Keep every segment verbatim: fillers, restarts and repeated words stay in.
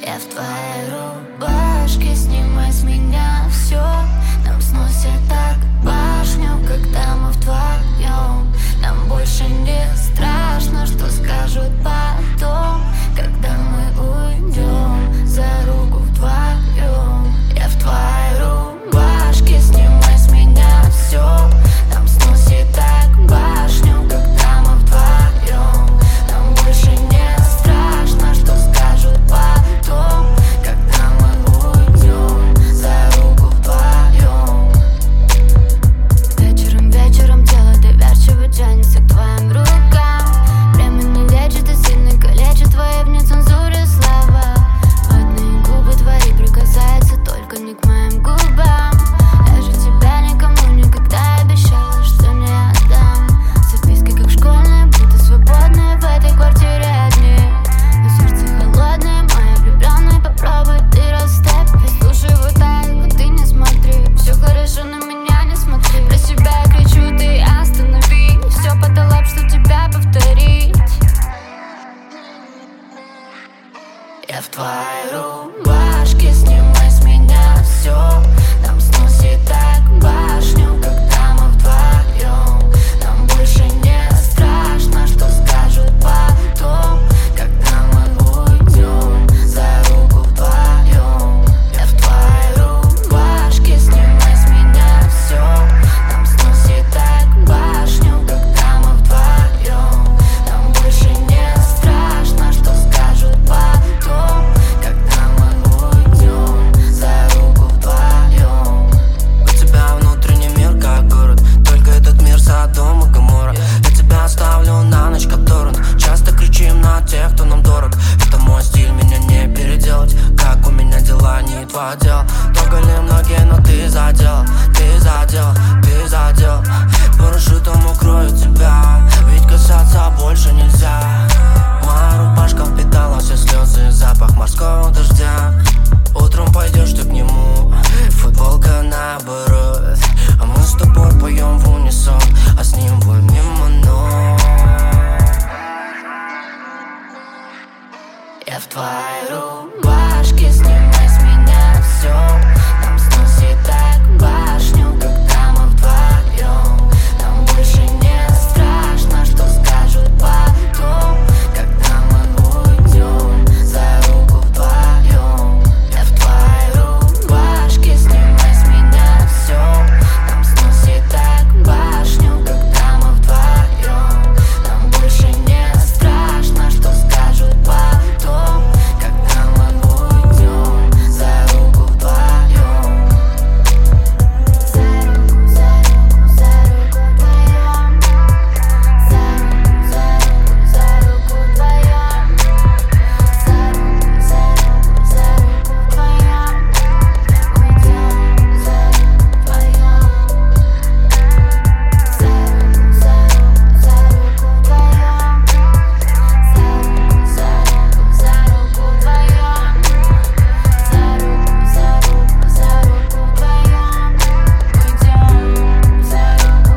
Я в твоей рубашке, снимай с меня все. Нам сносит так башню, когда мы вдвоем. Нам больше не страшно, что скажут потом, когда мы уйдем за руку вдвоем. Я в твоей рубашке, снимай с меня все. Нам сносит так башню, когда мы вдвоем. Нам больше не страшно, что скажут потом, когда мы уйдем за руку вдвоем. Вечером, вечером тело доверчиво тянется к твоим рукам. Время не лечит, а сильно калечит твои в нецензуре слова. Ватные губы твои прикасаются, только не к моим губам. Я же тебя никому никогда обещала, что не отдам. Записки как школьные, будто свободные в этой квартире одни. Но сердце холодное, моя влюбленная, попробуй ты растопить. Слушай, вот так, вот ты не смотри. Все хорошо, на меня не смотри. Про себя кричу, ты останови. Все потолок, что тебя повторить. Я в твоей рубашке, снимай с меня все. Нам сносит так башню, когда мы вдвоем. Нам больше не страшно, что скажут потом, когда мы уйдем за руку вдвоем. Я в твоей рубашке, снимай с меня все. Нам сносит так башню, когда мы вдвоем. Нам больше не страшно, что скажут потом, когда мы уйдем за руку вдвоем. У тебя внутренний мир как город, только этот мир Содом и Гоморра. Я тебя оставлю на ночь как торрент. Часто кричим на тех, кто нам дорог. Это мой стиль, меня не переделать. Как у меня дела, не твое дело. Трогали многие, но ты задел, ты задел, ты задел. Парашютом укрою тебя, ведь касаться больше нельзя. Моя рубашка впитала все слезы, запах морского дождя. Утром пойдешь ты к нему, футболка наоборот. А мы с тобой поем в унисон, а с ним будем мимо ног. Я в твоей рубашке, снимай с меня все. Нам сносит так башню, когда мы вдвоем. Нам больше не страшно, что скажут потом, когда мы уйдем за руку вдвоем. Я в твоей рубашке, снимай с меня все. Нам сносит так башню, когда мы вдвоем. Нам больше не страшно, что скажут потом, когда мы уйдем за руку вдвоем. За руку, за руку, за руку вдвоем. За руку, за руку, за руку вдвоем. За руку, за руку, за руку вдвоем. Уйдем за руку вдвоем. За руку, за руку, за руку вдвоем. За руку, за руку, за руку вдвоем. За руку, за руку, за руку вдвоем. Уйдем за руку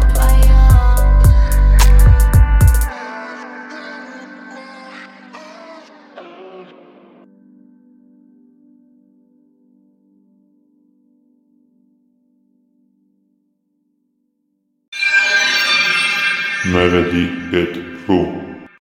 вдвоем. Melody точка ру